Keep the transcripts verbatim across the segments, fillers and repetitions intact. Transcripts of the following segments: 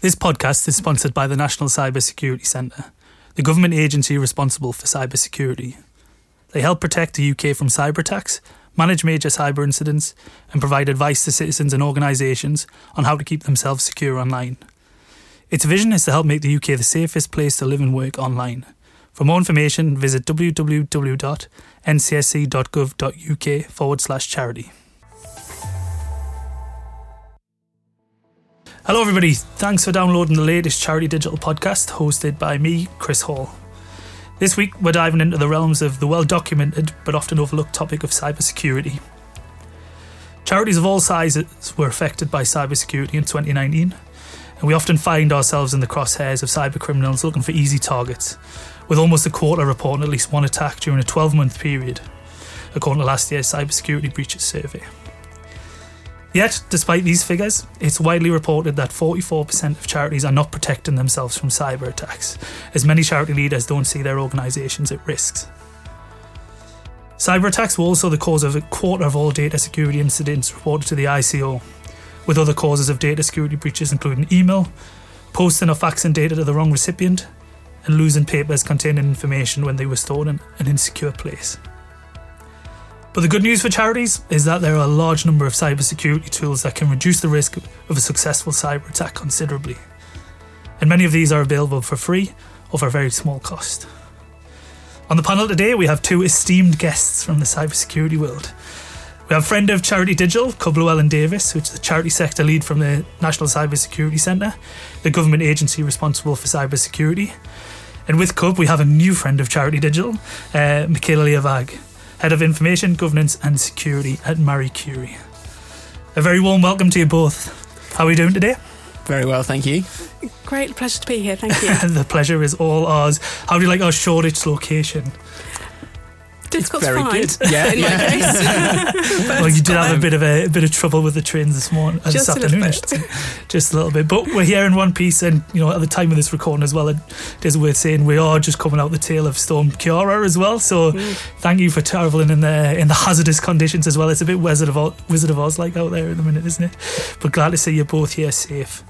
This podcast is sponsored by the National Cyber Security Centre, the government agency responsible for cyber security. They help protect the U K from cyber attacks, manage major cyber incidents, and provide advice to citizens and organisations on how to keep themselves secure online. Its vision is to help make the U K the safest place to live and work online. For more information, visit www.ncsc.gov.uk forward slash charity. Hello everybody, thanks for downloading the latest Charity Digital podcast hosted by me, Chris Hall. This week we're diving into the realms of the well-documented but often overlooked topic of cybersecurity. Charities of all sizes were affected by cybersecurity in twenty nineteen, and we often find ourselves in the crosshairs of cyber criminals looking for easy targets, with almost a quarter reporting at least one attack during a twelve-month period, according to last year's Cybersecurity Breaches Survey. Yet, despite these figures, it's widely reported that forty-four percent of charities are not protecting themselves from cyber attacks, as many charity leaders don't see their organisations at risk. Cyber attacks were also the cause of a quarter of all data security incidents reported to the I C O, with other causes of data security breaches including email, posting or faxing data to the wrong recipient, and losing papers containing information when they were stored in an insecure place. But the good news for charities is that there are a large number of cybersecurity tools that can reduce the risk of a successful cyber attack considerably. And many of these are available for free or for a very small cost. On the panel today, we have two esteemed guests from the cybersecurity world. We have friend of Charity Digital, Cub Llewellyn-Davies, which is the charity sector lead from the National Cyber Security Centre, the government agency responsible for cybersecurity. And with Cub, we have a new friend of Charity Digital, uh, Michaela Leovag, Head of Information, Governance and Security at Marie Curie. A very warm welcome to you both. How are we doing today? Very well, thank you. Great pleasure to be here, thank you. The pleasure is all ours. How do you like our Shoreditch location? Difficult Very to find, good. Yeah, in yeah. my case. Well, you did have a bit of a, a bit of trouble with the trains this morning, uh, this Just a afternoon, little I should say. Just a little bit. But we're here in one piece, and you know, at the time of this recording as well, it is worth saying we are just coming out the tail of Storm Ciara as well. So mm. thank you for travelling in the in the hazardous conditions as well. It's a bit Wizard of Oz, Wizard of Oz like out there at the minute, isn't it? But glad to see you both here safe.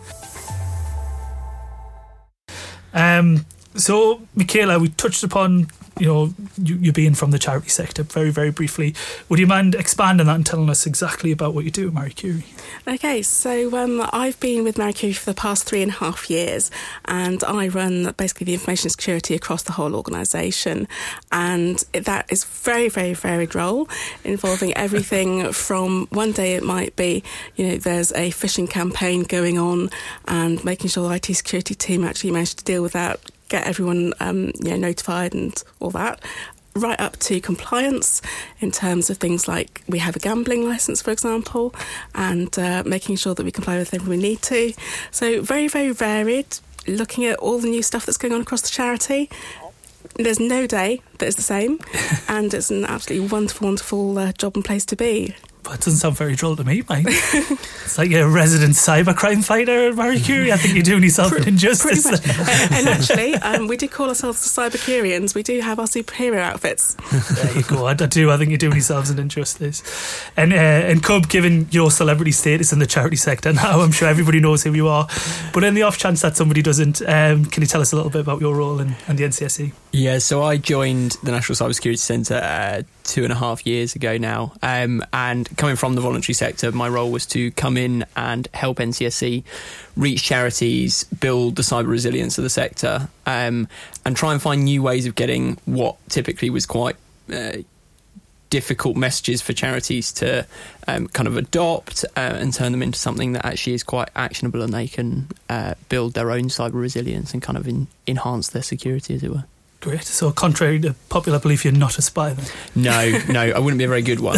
Um. So, Michaela, we touched upon, you know, you, you being from the charity sector very, very briefly. Would you mind expanding that and telling us exactly about what you do at Marie Curie? Okay, so um, I've been with Marie Curie for the past three and a half years, and I run basically the information security across the whole organisation. And that is very, very varied role, involving everything from one day it might be, you know, there's a phishing campaign going on and making sure the I T security team actually managed to deal with that, get everyone um, you know, notified and all that, right up to compliance in terms of things like we have a gambling licence, for example, and uh, making sure that we comply with everything we need to. So very, very varied, looking at all the new stuff that's going on across the charity. There's no day that is the same, and it's an absolutely wonderful, wonderful uh, job and place to be. But it doesn't sound very droll to me, mate. It's like you're a resident cybercrime fighter at Marie Curie. I think you're doing yourself an injustice. Pretty much. and, and actually, um, we do call ourselves the Cybercurians. We do have our superhero outfits. There you go. I, I do. I think you're doing yourselves an injustice. And uh, and Cub, given your celebrity status in the charity sector now, I'm sure everybody knows who you are. But in the off chance that somebody doesn't, um, can you tell us a little bit about your role in, in the N C S C? Yeah, so I joined the National Cyber Security Centre uh, two and a half years ago now, um, and coming from the voluntary sector, my role was to come in and help N C S C reach charities, build the cyber resilience of the sector, um, and try and find new ways of getting what typically was quite uh, difficult messages for charities to um, kind of adopt uh, and turn them into something that actually is quite actionable, and they can uh, build their own cyber resilience and kind of in, enhance their security, as it were. Great. So contrary to popular belief, you're not a spy then? No, no, I wouldn't be a very good one.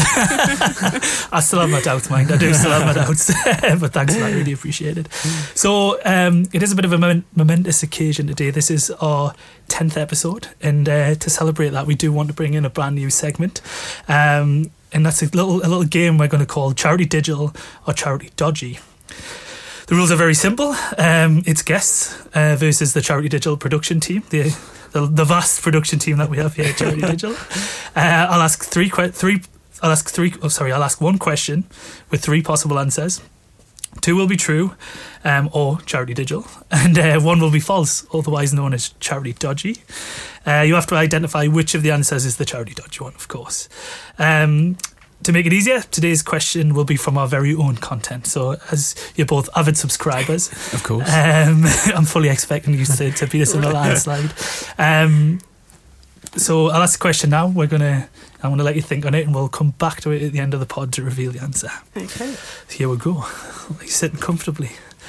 I still have my doubts, mind. I do still have my doubts. But thanks for that, really appreciate it. So um, it is a bit of a moment, momentous occasion today. This is our tenth episode, and uh, to celebrate that, we do want to bring in a brand new segment. Um, and that's a little a little game we're going to call Charity Digital or Charity Dodgy. The rules are very simple. Um, it's guests uh, versus the Charity Digital production team, the, the the vast production team that we have here at Charity Digital. Uh, I'll ask three, three. I'll ask three. Oh, sorry. I'll ask one question with three possible answers. Two will be true, um, or Charity Digital, and uh, one will be false, otherwise known as Charity Dodgy. Uh, you have to identify which of the answers is the Charity Dodgy one, of course. Um, to make it easier, today's question will be from our very own content. So, as you're both avid subscribers, of course, um, I'm fully expecting you to, to beat us in a landslide. Um, so, I'll ask the question now. We're gonna. I'm going to let you think on it, and we'll come back to it at the end of the pod to reveal the answer. Okay. So here we go. You're sitting comfortably.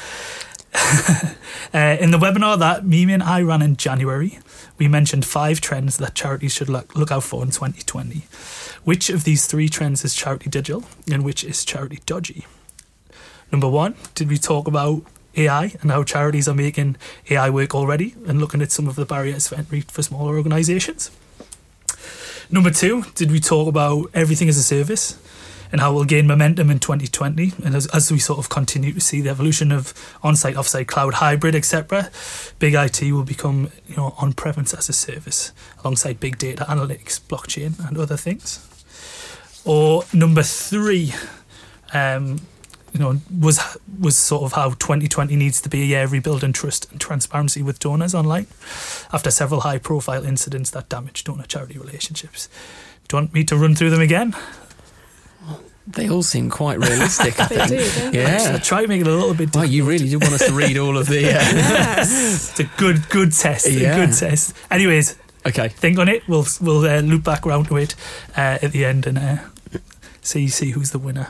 uh, in the webinar that Mimi and I ran in January, we mentioned five trends that charities should look, look out for in twenty twenty. Which of these three trends is Charity Digital, and which is Charity Dodgy? Number one, did we talk about A I and how charities are making A I work already and looking at some of the barriers for entry for smaller organisations? Number two, did we talk about everything as a service and how we'll gain momentum in twenty twenty, and as, as we sort of continue to see the evolution of on-site, off-site, cloud, hybrid, et cetera, big I T will become, you know, on-premise as a service alongside big data analytics, blockchain, and other things. Or number three, um, you know, was was sort of how twenty twenty needs to be a year rebuilding trust and transparency with donors online after several high-profile incidents that damaged donor-charity relationships. Do you want me to run through them again? They all seem quite realistic, I think. They do, don't they? Yeah. I'll try to make it a little bit difficult. Well, you really do want us to read all of the... Uh... Yes. It's a good, good test. Yeah. A good test. Anyways, Okay. think on it. We'll we'll uh, loop back around to it uh, at the end and uh, see see who's the winner.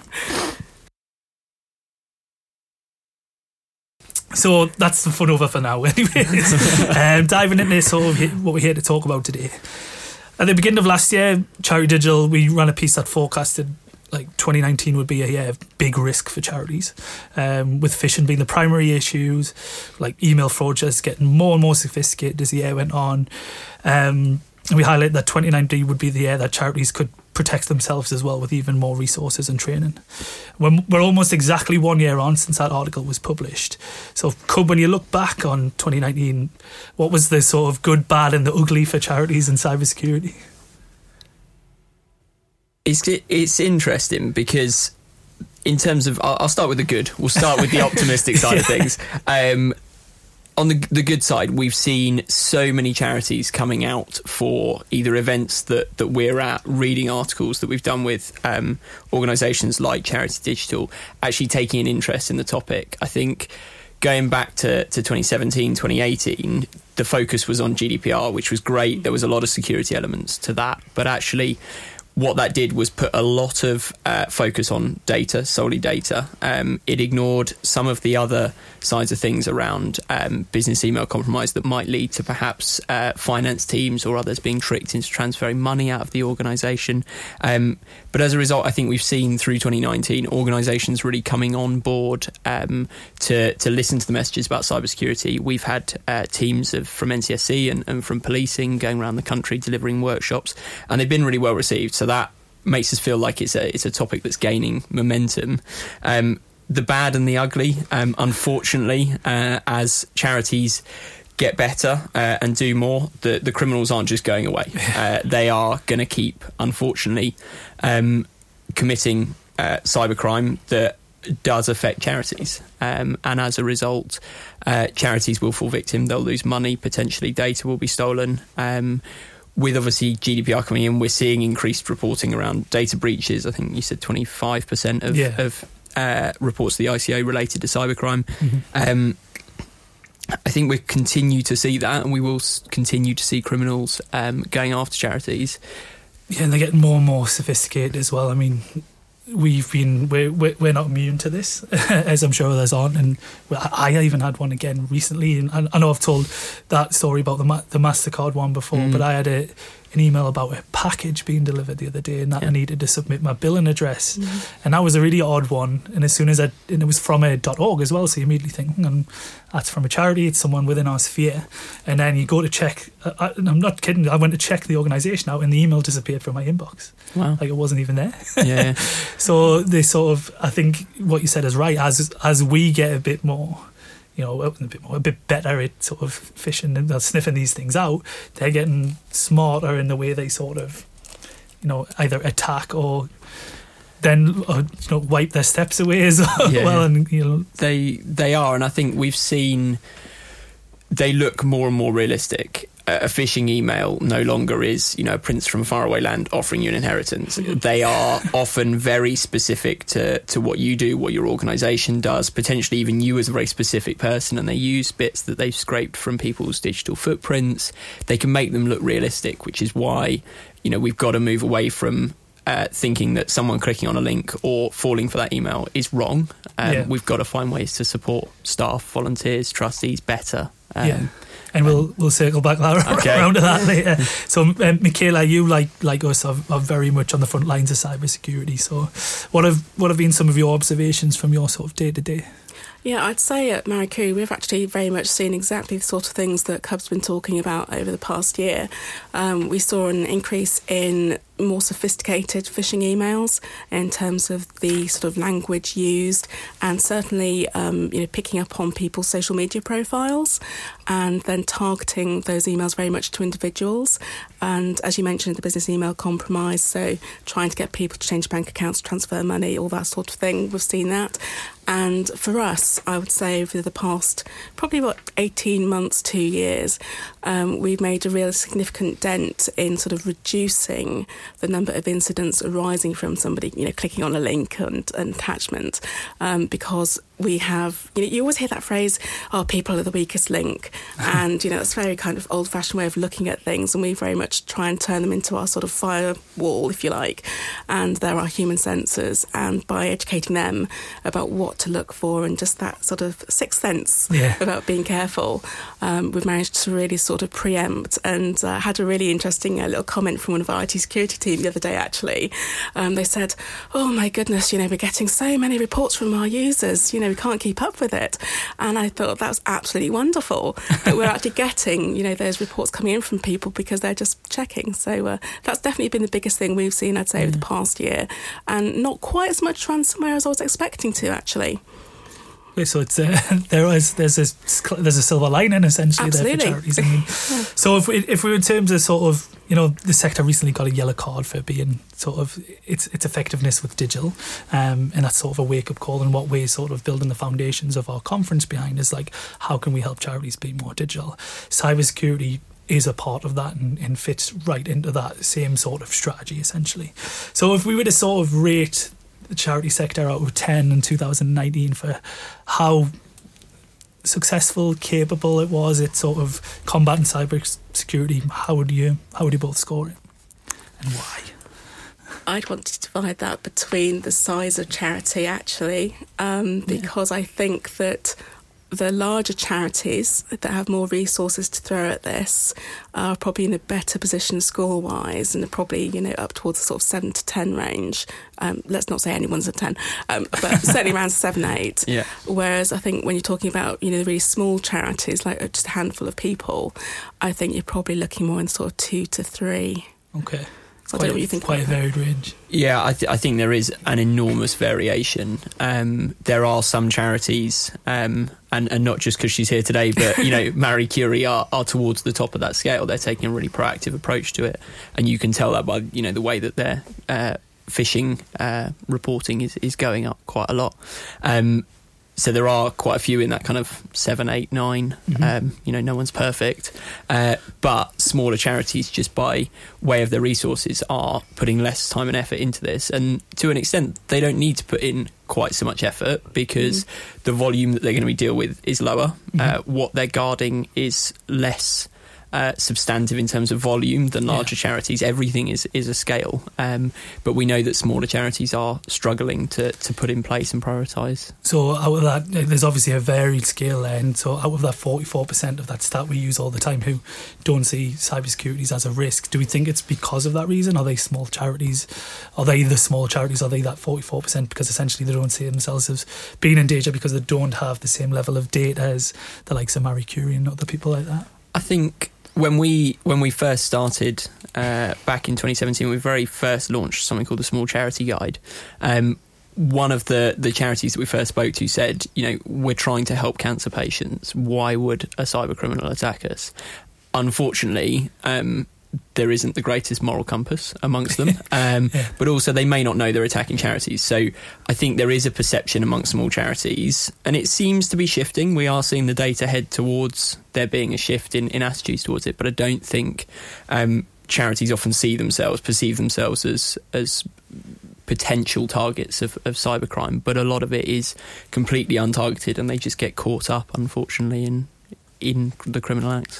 So that's the fun over for now. Anyways, um, diving into sort of what we're here to talk about today. At the beginning of last year, Charity Digital, we ran a piece that forecasted like twenty nineteen would be a year of big risk for charities, um, with phishing being the primary issues, like email fraud just getting more and more sophisticated as the year went on. Um, and we highlighted that twenty nineteen would be the year that charities could protect themselves as well with even more resources and training. We're, we're almost exactly one year on since that article was published. So, Cub, when you look back on twenty nineteen, what was the sort of good, bad and the ugly for charities and cybersecurity? It's it's interesting because in terms of... I'll, I'll start with the good. We'll start with the optimistic side of things. Um, on the the good side, we've seen so many charities coming out for either events that, that we're at, reading articles that we've done with um, organisations like Charity Digital, actually taking an interest in the topic. I think going back to, to twenty seventeen, twenty eighteen, the focus was on G D P R, which was great. There was a lot of security elements to that. But actually, what that did was put a lot of uh, focus on data, solely data. Um, it ignored some of the other sides of things around um, business email compromise that might lead to perhaps uh, finance teams or others being tricked into transferring money out of the organisation. Um, but as a result, I think we've seen through twenty nineteen organisations really coming on board um, to to listen to the messages about cybersecurity. We've had uh, teams of from N C S C and, and from policing going around the country delivering workshops, and they've been really well received. So that makes us feel like it's a it's a topic that's gaining momentum. Um, the bad and the ugly, um, unfortunately, uh, as charities get better uh, and do more, the, the criminals aren't just going away. Uh, they are going to keep, unfortunately, um, committing uh, cybercrime that does affect charities. Um, and as a result, uh, charities will fall victim. They'll lose money, potentially data will be stolen. Um, With obviously G D P R coming in, we're seeing increased reporting around data breaches. I think you said twenty-five percent of, yeah. of uh, reports to the I C O related to cybercrime. Mm-hmm. Um, I think we continue to see that, and we will continue to see criminals um, going after charities. Yeah, and they're getting more and more sophisticated as well. I mean, we've been we're we're not immune to this, as I'm sure others aren't. And I even had one again recently, and I know I've told that story about the the Mastercard one before, mm. but I had a, an email about a package being delivered the other day, and that yeah. I needed to submit my billing address, mm. and that was a really odd one. And as soon as I, and it was from a .org as well, so you immediately think, and that's from a charity, it's someone within our sphere, and then you go to check. I, I'm not kidding. I went to check the organisation out, and the email disappeared from my inbox. Wow, like it wasn't even there. Yeah. So they sort of, I think what you said is right. As as we get a bit more, you know, a bit more, a bit better at sort of fishing and sniffing these things out, they're getting smarter in the way they sort of, you know, either attack or then uh, you know wipe their steps away as well. Yeah. well and you know they they are, and I think we've seen they look more and more realistic. A phishing email no longer is, you know, a prince from a faraway land offering you an inheritance. They are often very specific to, to what you do, what your organisation does, potentially even you as a very specific person, and they use bits that they've scraped from people's digital footprints. They can make them look realistic, which is why, you know, we've got to move away from uh, thinking that someone clicking on a link or falling for that email is wrong. Um, Yeah. We've got to find ways to support staff, volunteers, trustees better. Um, yeah. And we'll we'll circle back that, Okay. around to that later. So, um, Michaela, you like like us are, are very much on the front lines of cybersecurity. So, what have what have been some of your observations from your sort of day to day? Yeah, I'd say at Marie Curie we've actually very much seen exactly the sort of things that Cub's been talking about over the past year. Um, we saw an increase in more sophisticated phishing emails in terms of the sort of language used, and certainly um, you know picking up on people's social media profiles and then targeting those emails very much to individuals. And as you mentioned, the business email compromise, so trying to get people to change bank accounts, transfer money, all that sort of thing. We've seen that. And for us, I would say over the past probably about eighteen months, two years, um, we've made a real significant dent in sort of reducing the number of incidents arising from somebody, you know, clicking on a link and an attachment, um, because we have, you know, you always hear that phrase, oh, people are the weakest link. And, you know, it's a very kind of old-fashioned way of looking at things, and we very much try and turn them into our sort of firewall, if you like. And there are human sensors, and by educating them about what to look for and just that sort of sixth sense Yeah. about being careful, um, we've managed to really sort of preempt. And uh, had a really interesting uh, little comment from one of our I T security team the other day, actually. Um, they said, oh my goodness, you know, we're getting so many reports from our users, you know, we can't keep up with it. And I thought that was absolutely wonderful that we're actually getting, you know, those reports coming in from people because they're just checking. So uh, that's definitely been the biggest thing we've seen, I'd say, over the past year. And not quite as much ransomware as I was expecting to, actually. So it's uh, there is there's a there's a silver lining essentially Absolutely. there for charities. I mean, Yeah. so if we if we were in terms of sort of, you know, the sector recently got a yellow card for being sort of its its effectiveness with digital, um, and that's sort of a wake up call. And what we're sort of building the foundations of our conference behind is like, how can we help charities be more digital? Cybersecurity is a part of that and, and fits right into that same sort of strategy essentially. So if we were to sort of rate the charity sector out of ten in two thousand nineteen for how successful, capable it was at sort of combating cyber security, how would you how would you both score it, and why? I'd want to divide that between the size of charity, actually, um, because I think that the larger charities that have more resources to throw at this are probably in a better position score-wise, and are probably, you know, up towards the sort of seven to ten range. Um, let's not say anyone's a ten, um, but certainly around seven, eight. Yeah. Whereas I think when you're talking about, you know, the really small charities, like just a handful of people, I think you're probably looking more in sort of two to three. Okay. So I don't know what you think Quite a about that. varied range. Yeah, I, th- I think there is an enormous variation. Um, there are some charities, um, and, and not just because she's here today, but, you know, Marie Curie are, are towards the top of that scale. They're taking a really proactive approach to it. And you can tell that by, you know, the way that their uh, phishing uh, reporting is, is going up quite a lot. Um, so there are quite a few in that kind of seven, eight, nine. Mm-hmm. Um, you know, no one's perfect. Uh, but smaller charities, just by way of their resources, are putting less time and effort into this. And to an extent, they don't need to put in quite so much effort because mm-hmm. the volume that they're going to be deal with is lower. Mm-hmm. Uh, what they're guarding is less Uh, substantive in terms of volume than larger yeah. charities. Everything is, is a scale. Um, but we know that smaller charities are struggling to, to put in place and prioritise. So out of that, there's obviously a varied scale there. And so out of that forty-four percent of that stat we use all the time who don't see cybersecurity as a risk, do we think it's because of that reason? Are they small charities? Are they the small charities? Are they that forty-four percent because essentially they don't see themselves as being in danger because they don't have the same level of data as the likes of Marie Curie and other people like that? I think When we when we first started uh, back in twenty seventeen, we very first launched something called the Small Charity Guide. Um, one of the, the charities that we first spoke to said, you know, we're trying to help cancer patients. Why would a cyber criminal attack us? Unfortunately, um, there isn't the greatest moral compass amongst them, um, yeah. but also they may not know they're attacking charities. So I think there is a perception amongst small charities, and it seems to be shifting. We are seeing the data head towards there being a shift in, in attitudes towards it, but I don't think um, charities often see themselves, perceive themselves as as potential targets of, of cybercrime, but a lot of it is completely untargeted, and they just get caught up, unfortunately, in in the criminal acts.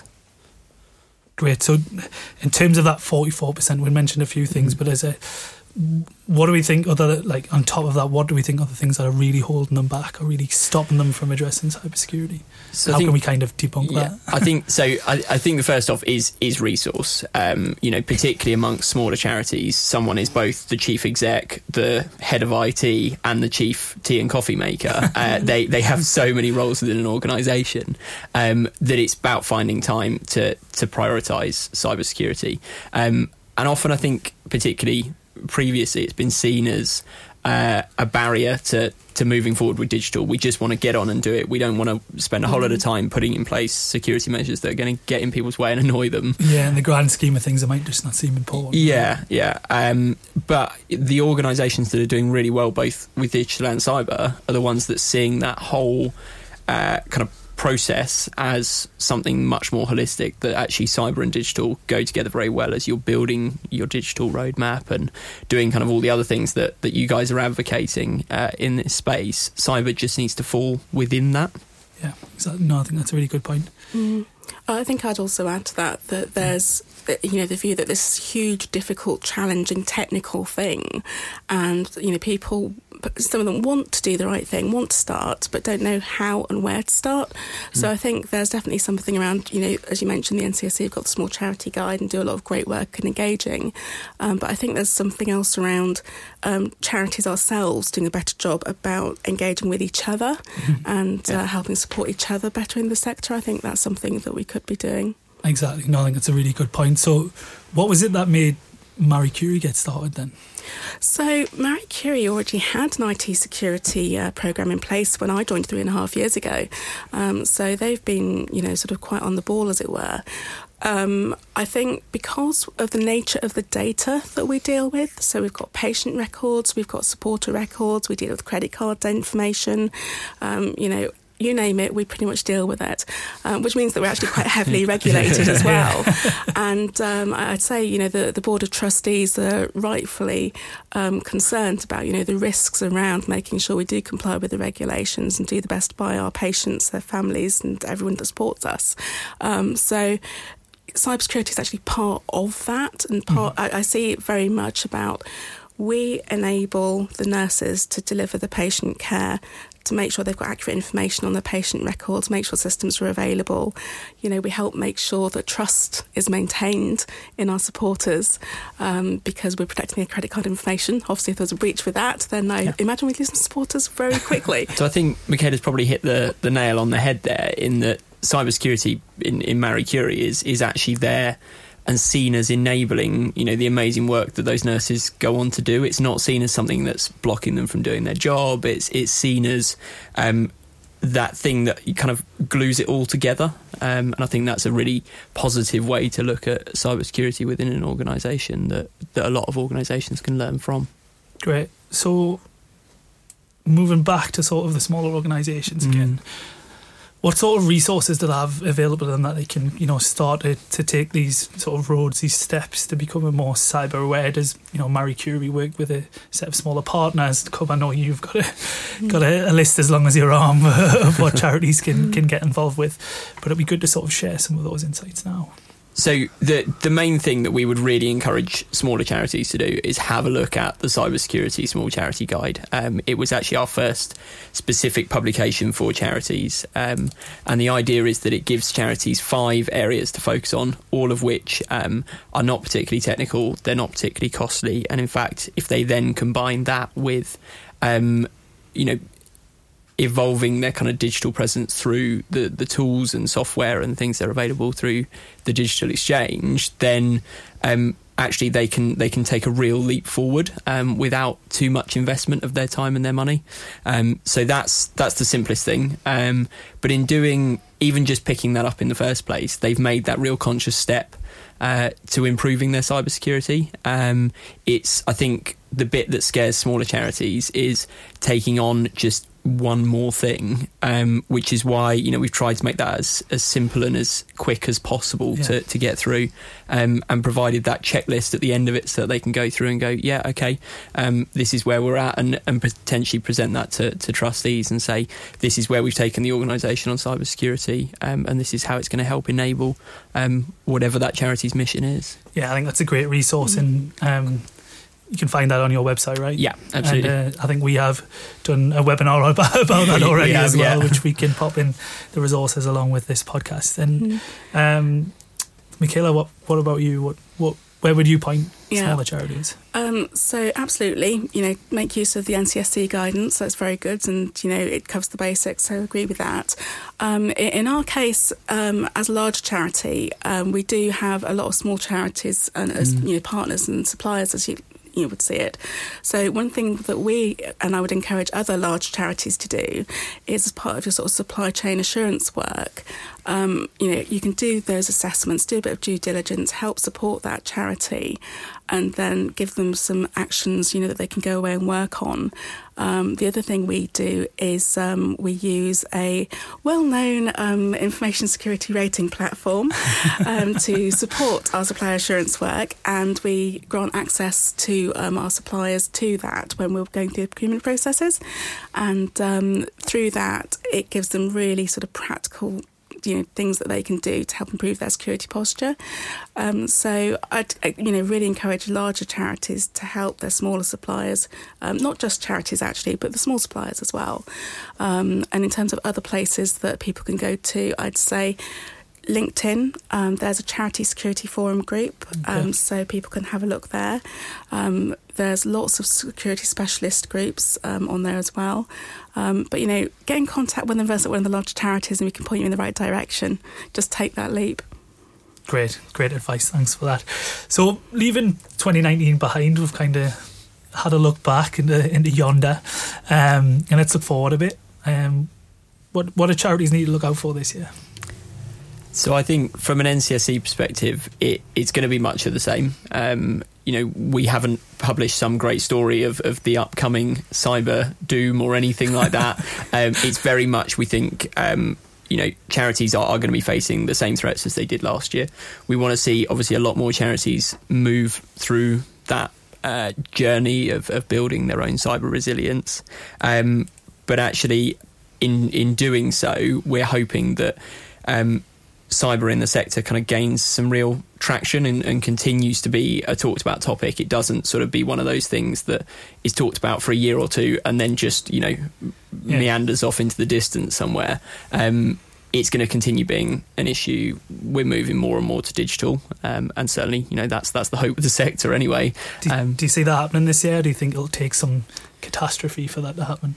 Great. So in terms of that forty-four percent, we mentioned a few things, but as a, what do we think other, like on top of that, what do we think are the things that are really holding them back or really stopping them from addressing cybersecurity? So How think, can we kind of debunk yeah, that? I think so. I, I think the first off is is resource. Um, you know, particularly amongst smaller charities, someone is both the chief exec, the head of I T, and the chief tea and coffee maker. Uh, they they have so many roles within an organisation um, that it's about finding time to to prioritise cybersecurity. Um, and often, I think, particularly previously, it's been seen as uh, a barrier to, to moving forward with digital. We just want to get on and do it. We don't want to spend a whole lot of time putting in place security measures that are going to get in people's way and annoy them. Yeah, in the grand scheme of things, it might just not seem important. Yeah, yeah. Um, but the organisations that are doing really well, both with digital and cyber, are the ones that are seeing that whole uh, kind of process as something much more holistic, that actually cyber and digital go together very well as you're building your digital roadmap and doing kind of all the other things that, that you guys are advocating uh, in this space. Cyber just needs to fall within that. Yeah, exactly. No, I think that's a really good point. Mm. I think I'd also add to that that there's, you know, the view that this is a huge, difficult, challenging, technical thing, and, you know, people, some of them want to do the right thing, want to start, but don't know how and where to start. Mm. So I think there's definitely something around, you know, as you mentioned, the N C S C have got the Small Charity Guide and do a lot of great work in engaging. Um, but I think there's something else around um, charities ourselves doing a better job about engaging with each other mm. and yeah. uh, helping support each other better in the sector. I think that's something that we could be doing. Exactly. No, I think that's a really good point. So what was it that made Marie Curie get started then? So Marie Curie already had an I T security uh, programme in place when I joined three and a half years ago. Um, so they've been, you know, sort of quite on the ball, as it were. Um, I think because of the nature of the data that we deal with, so we've got patient records, we've got supporter records, we deal with credit card information, um, you know, you name it, we pretty much deal with it, um, which means that we're actually quite heavily regulated as well. And um, I'd say, you know, the, the Board of Trustees are rightfully um, concerned about, you know, the risks around making sure we do comply with the regulations and do the best by our patients, their families, and everyone that supports us. Um, so cybersecurity is actually part of that, and part, mm. I, I see it very much about we enable the nurses to deliver the patient care, to make sure they've got accurate information on their patient records, make sure systems are available. You know, we help make sure that trust is maintained in our supporters um, because we're protecting their credit card information. Obviously, if there's a breach with that, then I yeah. imagine we'd lose some supporters very quickly. So I think Michaela's probably hit the, the nail on the head there, in that cybersecurity in, in Marie Curie is, is actually there and seen as enabling, you know, the amazing work that those nurses go on to do. It's not seen as something that's blocking them from doing their job. It's it's seen as um, that thing that kind of glues it all together. Um, and I think that's a really positive way to look at cybersecurity within an organisation that, that a lot of organisations can learn from. Great. So moving back to sort of the smaller organisations mm. again, what sort of resources do they have available and that they can, you know, start to, to take these sort of roads, these steps to becoming more cyber aware? Does, you know, Marie Curie work with a set of smaller partners? Come, I know you've got a got a, a list as long as your arm of what charities can, can get involved with, but it'd be good to sort of share some of those insights now. So the the main thing that we would really encourage smaller charities to do is have a look at the Cybersecurity Small Charity Guide. Um, it was actually our first specific publication for charities, um, and the idea is that it gives charities five areas to focus on, all of which um, are not particularly technical, they're not particularly costly, and in fact, if they then combine that with, um, you know, evolving their kind of digital presence through the, the tools and software and things that are available through the digital exchange, then um, actually they can they can take a real leap forward um, without too much investment of their time and their money. Um, so that's that's the simplest thing. Um, but in doing even just picking that up in the first place, they've made that real conscious step uh, to improving their cybersecurity. Um, it's, I think, the bit that scares smaller charities is taking on just one more thing, um, which is why, you know, we've tried to make that as, as simple and as quick as possible yeah. to, to get through, um, and provided that checklist at the end of it so that they can go through and go, yeah, okay, um, this is where we're at, and, and potentially present that to, to trustees and say, this is where we've taken the organisation on cybersecurity, um, and this is how it's going to help enable um, whatever that charity's mission is. Yeah, I think that's a great resource, and um, you can find that on your website, right? Yeah, absolutely. And uh, I think we have done a webinar about, about that already have, as well, yeah. which we can pop in the resources along with this podcast. And mm. um, Michaela, what what about you? What what where would you point yeah. smaller charities? Um, so absolutely, you know, make use of the N C S C guidance. That's very good, and you know, it covers the basics. So I agree with that. Um, in our case, um, as a large charity, um, we do have a lot of small charities and as mm. you know, partners and suppliers, as you. you would see it. So one thing that we, and I would encourage other large charities to do, is as part of your sort of supply chain assurance work, um, you know, you can do those assessments, do a bit of due diligence, help support that charity, and then give them some actions, you know, that they can go away and work on. Um, the other thing we do is um, we use a well-known um, information security rating platform um, to support our supply assurance work, and we grant access to um, our suppliers to that when we're going through the procurement processes. And um, through that, it gives them really sort of practical, you know, things that they can do to help improve their security posture. Um, so I'd, you know, really encourage larger charities to help their smaller suppliers, um, not just charities actually, but the small suppliers as well. Um, and in terms of other places that people can go to, I'd say LinkedIn, um, there's a charity security forum group, um, okay. so people can have a look there. Um, there's lots of security specialist groups um, on there as well. Um, but, you know, get in contact with us at one of the large charities and we can point you in the right direction. Just take that leap. Great, great advice. Thanks for that. So leaving twenty nineteen behind, we've kind of had a look back into, into yonder, um, and let's look forward a bit. Um, what, what do charities need to look out for this year? So I think from an N C S C perspective, it, it's going to be much of the same. Um, you know, we haven't published some great story of, of the upcoming cyber doom or anything like that. um, it's very much, we think, um, you know, charities are, are going to be facing the same threats as they did last year. We want to see, obviously, a lot more charities move through that uh, journey of, of building their own cyber resilience. Um, but actually, in, in doing so, we're hoping that Um, cyber in the sector kind of gains some real traction and, and continues to be a talked about topic. It doesn't sort of be one of those things that is talked about for a year or two and then just, you know, yeah. meanders off into the distance somewhere. Um, it's going to continue being an issue. We're moving more and more to digital, um, and certainly, you know, that's that's the hope of the sector anyway. Do, um, do you see that happening this year? Do you think it'll take some catastrophe for that to happen?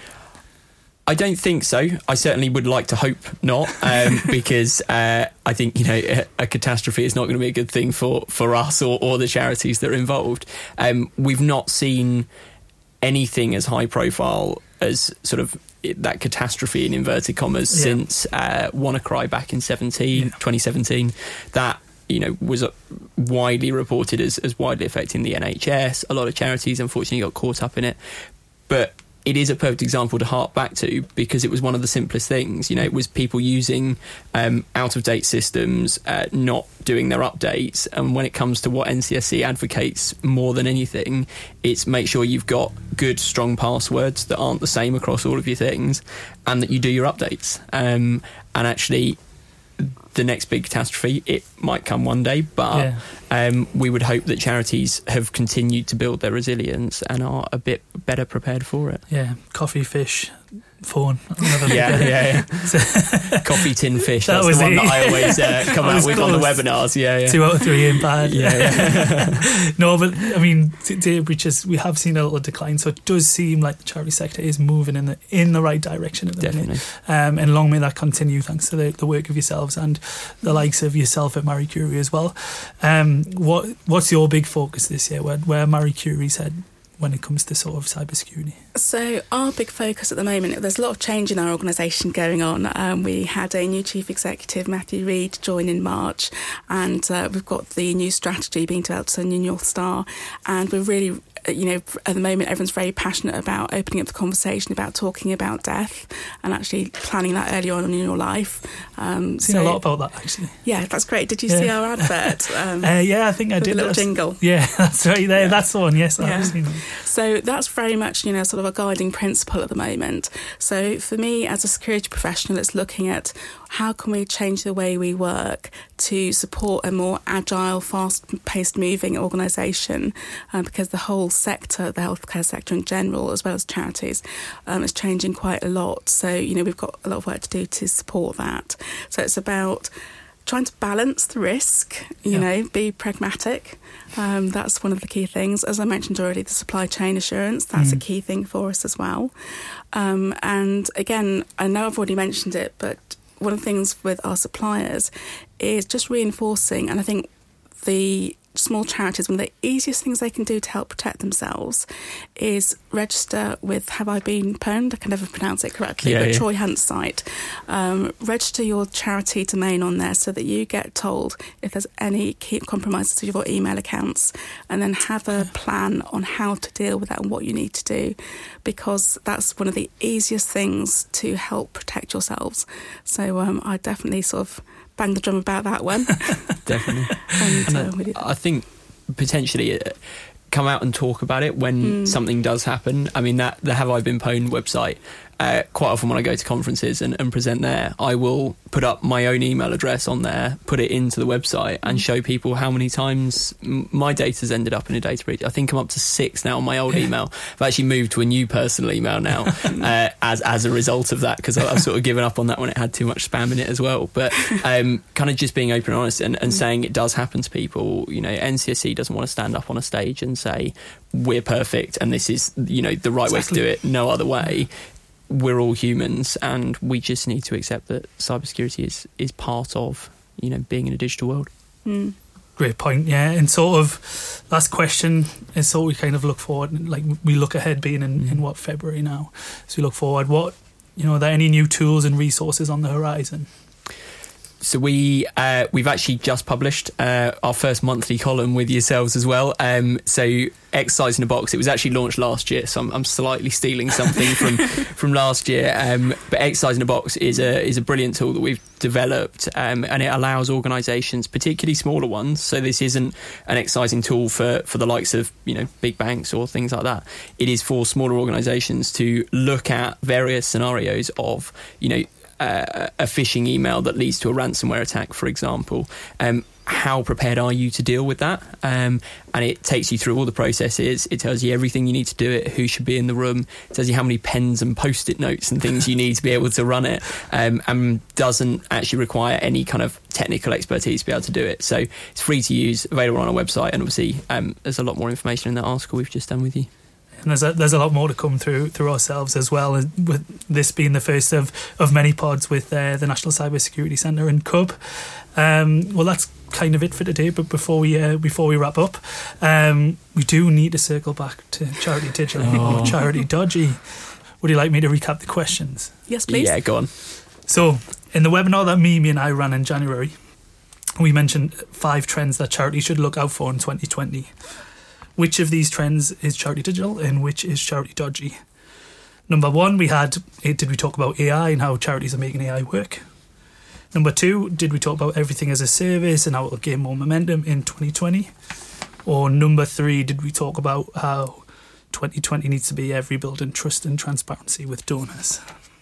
I don't think so. I certainly would like to hope not, um, because uh, I think, you know, a, a catastrophe is not going to be a good thing for, for us or, or the charities that are involved. Um, we've not seen anything as high profile as sort of that catastrophe in inverted commas yeah. since uh, WannaCry back in seventeen, yeah. twenty seventeen. That, you know, was widely reported as, as widely affecting the N H S. A lot of charities, unfortunately, got caught up in it. But it is a perfect example to hark back to because it was one of the simplest things. You know, it was people using um, out-of-date systems, uh, not doing their updates. And when it comes to what N C S C advocates more than anything, it's make sure you've got good, strong passwords that aren't the same across all of your things and that you do your updates. Um, and actually, the next big catastrophe, it might come one day, but yeah. um, we would hope that charities have continued to build their resilience and are a bit better prepared for it. Yeah, coffee, fish, phone. yeah, yeah, yeah. Coffee, tin, fish. That that's was the one it. that I always uh, come out with close. on the webinars. Yeah, yeah. Two out of three ain't bad. Yeah, yeah. No, but I mean, data breaches, we have seen a little decline, so it does seem like the charity sector is moving in the in the right direction at the Definitely. minute. Um, and long may that continue, thanks to the, the work of yourselves and the likes of yourself at Marie Curie as well. Um, what what's your big focus this year? Where where Marie Curie's head when it comes to sort of cybersecurity? So our big focus at the moment, there's a lot of change in our organisation going on. Um, we had a new Chief Executive, Matthew Reid, join in March, and uh, we've got the new strategy being developed, so new North Star, and we're really, you know, at the moment everyone's very passionate about opening up the conversation about talking about death and actually planning that early on in your life. Um, I've seen so, a lot about that, actually. Yeah, that's great. Did you yeah. see our advert? Um, uh, yeah, I think I with did. A little that's, jingle. Yeah, that's right there. Yeah. That's the one, yes, yeah. I've seen that. So that's very much, you know, sort of a guiding principle at the moment. So for me as a security professional, it's looking at how can we change the way we work to support a more agile, fast-paced moving organisation, uh, because the whole sector, the healthcare sector in general, as well as charities, um, is changing quite a lot. So, you know, we've got a lot of work to do to support that. So it's about trying to balance the risk, you yeah. know, be pragmatic. Um, that's one of the key things. As I mentioned already, the supply chain assurance, that's mm. a key thing for us as well. Um, and again, I know I've already mentioned it, but one of the things with our suppliers is just reinforcing, and I think the small charities, one of the easiest things they can do to help protect themselves is register with Have I Been Pwned? I can never pronounce it correctly, yeah, but yeah. Troy Hunt's site. Um, register your charity domain on there so that you get told if there's any key compromises to your email accounts, and then have a plan on how to deal with that and what you need to do, because that's one of the easiest things to help protect yourselves. So um, I definitely sort of bang the drum about that one. Definitely. and, and uh, we I think potentially uh, come out and talk about it when mm. something does happen. I mean, that the Have I Been Pwned website, uh, quite often when I go to conferences and, and present there, I will put up my own email address on there, put it into the website and show people how many times m- my data's ended up in a data breach. I think I'm up to six now on my old email. I've actually moved to a new personal email now uh, as as a result of that, because I've sort of given up on that when it had too much spam in it as well. But um, kind of just being open and honest and, and saying it does happen to people. You know, N C S E doesn't want to stand up on a stage and say we're perfect and this is, you know, the right exactly. way to do it, no other way. We're all humans, and we just need to accept that cybersecurity is, is part of, you know, being in a digital world. Mm. Great point, yeah. And sort of last question is, so we kind of look forward, like we look ahead, being in, mm. in what, February now. So we look forward, what, you know, are there any new tools and resources on the horizon? So we uh, we've actually just published uh, our first monthly column with yourselves as well. Um, so Exercise in a Box, it was actually launched last year, so I'm, I'm slightly stealing something from from last year. Um, but Exercise in a Box is a is a brilliant tool that we've developed, um, and it allows organisations, particularly smaller ones. So this isn't an exercising tool for for the likes of, you know, big banks or things like that. It is for smaller organisations to look at various scenarios of, you know, Uh, a phishing email that leads to a ransomware attack, for example. Um, how prepared are you to deal with that? Um, and it takes you through all the processes. It tells you everything you need to do it, who should be in the room. It tells you how many pens and post-it notes and things you need to be able to run it, um, and doesn't actually require any kind of technical expertise to be able to do it. So it's free to use, available on our website, and obviously um, there's a lot more information in that article we've just done with you. And there's a, there's a lot more to come through through ourselves as well, with this being the first of, of many pods with uh, the National Cyber Security Centre and C U B. Um, well, that's kind of it for today, but before we uh, before we wrap up, um, we do need to circle back to Charity Digital oh. or Charity Dodgy. Would you like me to recap the questions? Yes, please. Yeah, go on. So, in the webinar that Mimi and I ran in January, we mentioned five trends that charities should look out for in twenty twenty. Which of these trends is Charity Digital and which is Charity Dodgy? Number one, we had, did we talk about A I and how charities are making A I work? Number two, did we talk about everything as a service and how it will gain more momentum in twenty twenty? Or number three, did we talk about how twenty twenty needs to be every building trust and transparency with donors?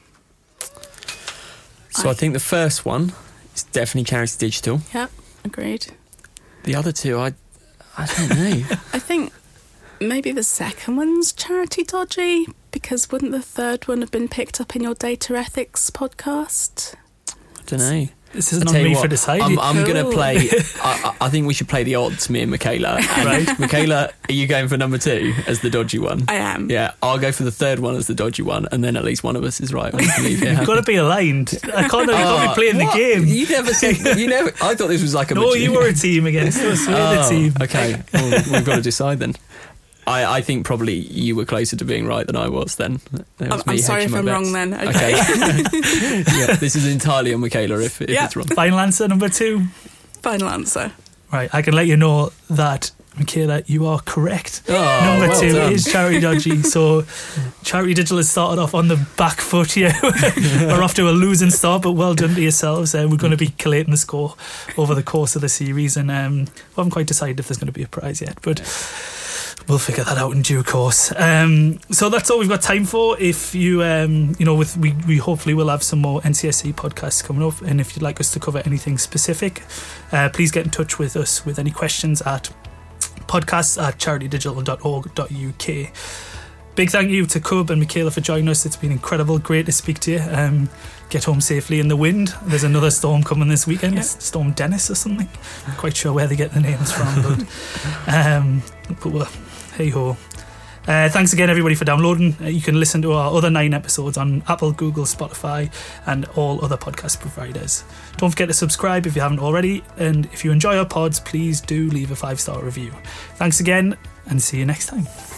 So I, I think the first one is definitely Charity Digital. Yeah, agreed. The other two, I I don't know. I think maybe the second one's Charity Dodgy, because wouldn't the third one have been picked up in your data ethics podcast? I don't know. This isn't on me what, for deciding. I'm, I'm cool. going to play... I, I think we should play the odds, me and Michaela. And right. Michaela, are you going for number two as the dodgy one? I am. Yeah, I'll go for the third one as the dodgy one, and then at least one of us is right. We can leave here. You've got to be aligned. I can't know you've got to be playing what? the game. You never said... You never... I thought this was like a... No, you were a team against us. We were oh, the team. Okay, well, we've got to decide then. I, I think probably you were closer to being right than I was then. That was I'm, I'm sorry if I'm bets. wrong then. Okay. okay. Yeah, this is entirely on Michaela if, if Yeah. it's wrong. Final answer number two. Final answer. Right, I can let you know that, Michaela, you are correct. Oh, Number well two done. is Charity Dodgy. So Charity Digital has started off on the back foot here. We're off to a losing start, but well done to yourselves. Uh, we're going to be collating the score over the course of the series, and um, we haven't quite decided if there's going to be a prize yet, but we'll figure that out in due course. Um, so that's all we've got time for. If you, um, you know, with we, we hopefully will have some more N C S C podcasts coming up, and if you'd like us to cover anything specific, uh, please get in touch with us with any questions at podcasts at charity digital dot org dot U K. Big thank you to Cub and Michaela for joining us. It's been incredible, great to speak to you. Um, get home safely in the wind. There's another storm coming this weekend. Yeah. It's Storm Dennis or something. Not quite sure where they get the names from, but, um, but well, hey ho. Uh, thanks again, everybody, for downloading. Uh, you can listen to our other nine episodes on Apple, Google, Spotify, and all other podcast providers. Don't forget to subscribe if you haven't already. And if you enjoy our pods, please do leave a five-star review. Thanks again, and see you next time.